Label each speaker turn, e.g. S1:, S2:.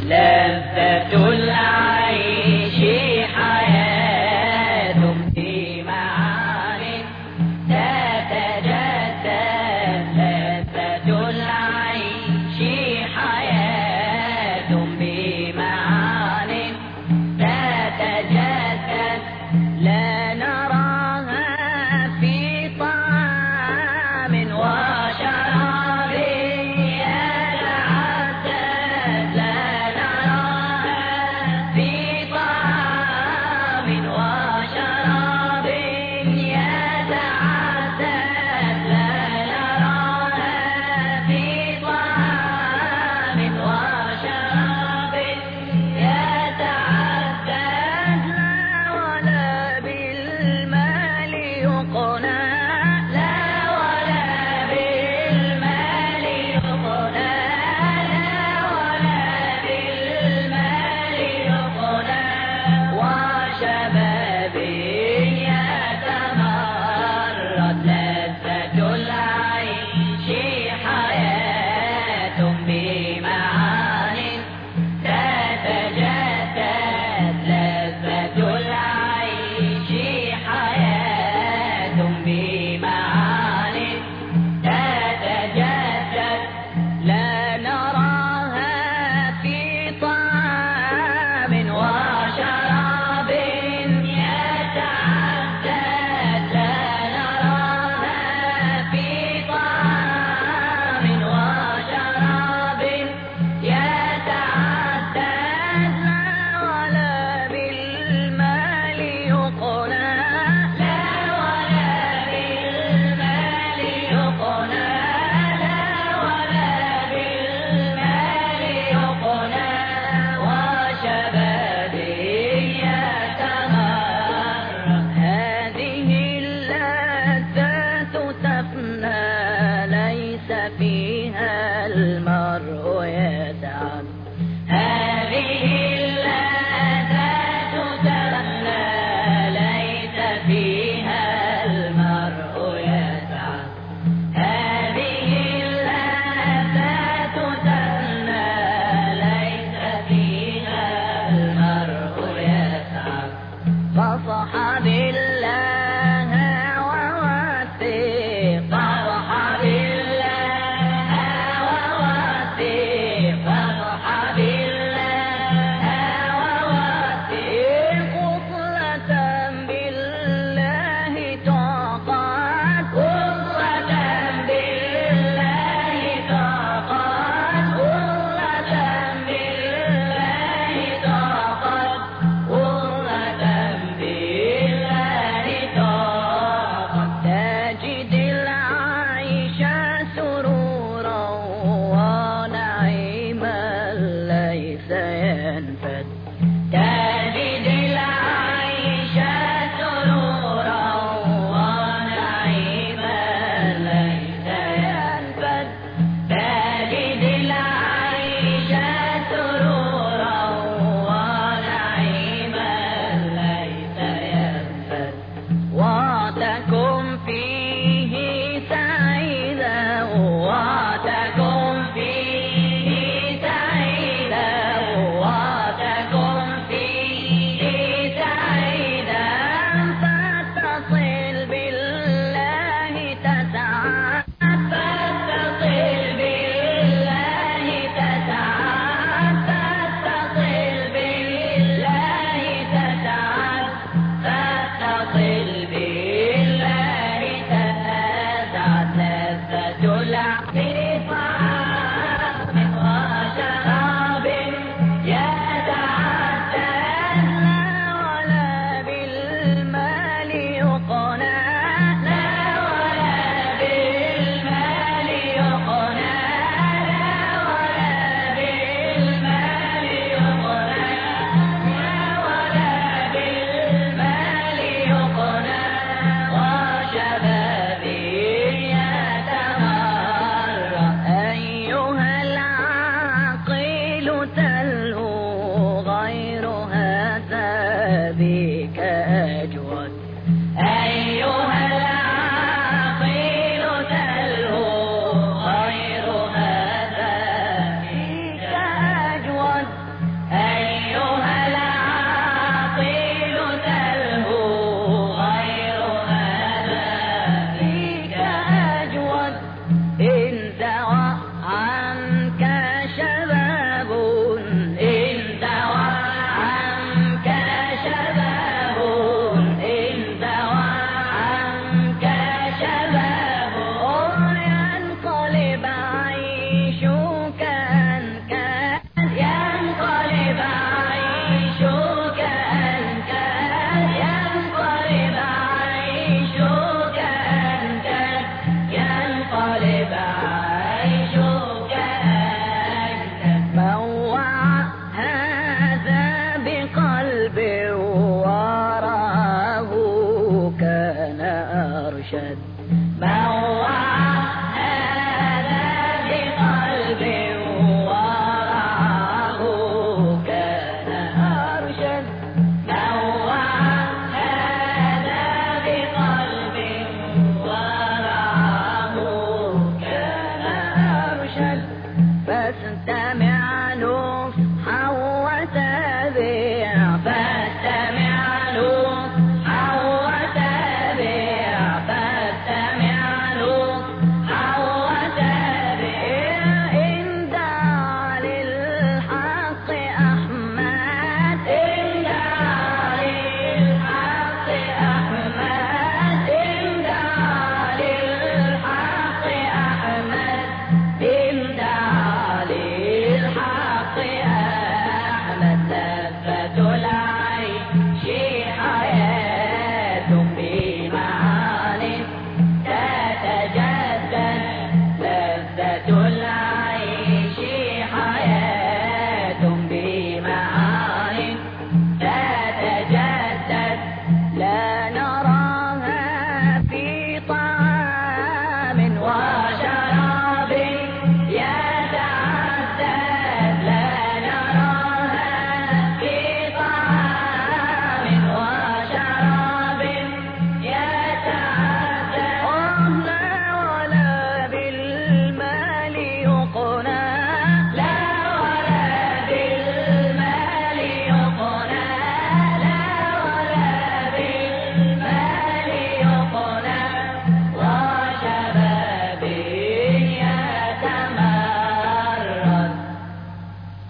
S1: لذة العيش حياة في معان تتجدد، لذة العيش حياة بمعان تتجدد، لا نراها في طعام وشراب يتعدد، لا نراها في طعام وشراب يتعدد، لا نراها في طعام وشراب يتعدد، لا ولا بالمال يقنى، لا ولا بالمال يقنى، لا ولا بالمال يقنى، وشباب يتمرد، لذة العيش حياة بمعان تتجدد، لذة العيش حياة بمعان تتجدد، لا نراها في طعام وشراب يتعدد، لا نراها في طعام وشراب يتعدد، لا ولا بالمال يقنى، لا ولا بالمال يقنى، لا ولا بالمال يقنى، وشباب يتمرد، هذه اللذات تفنى ليس في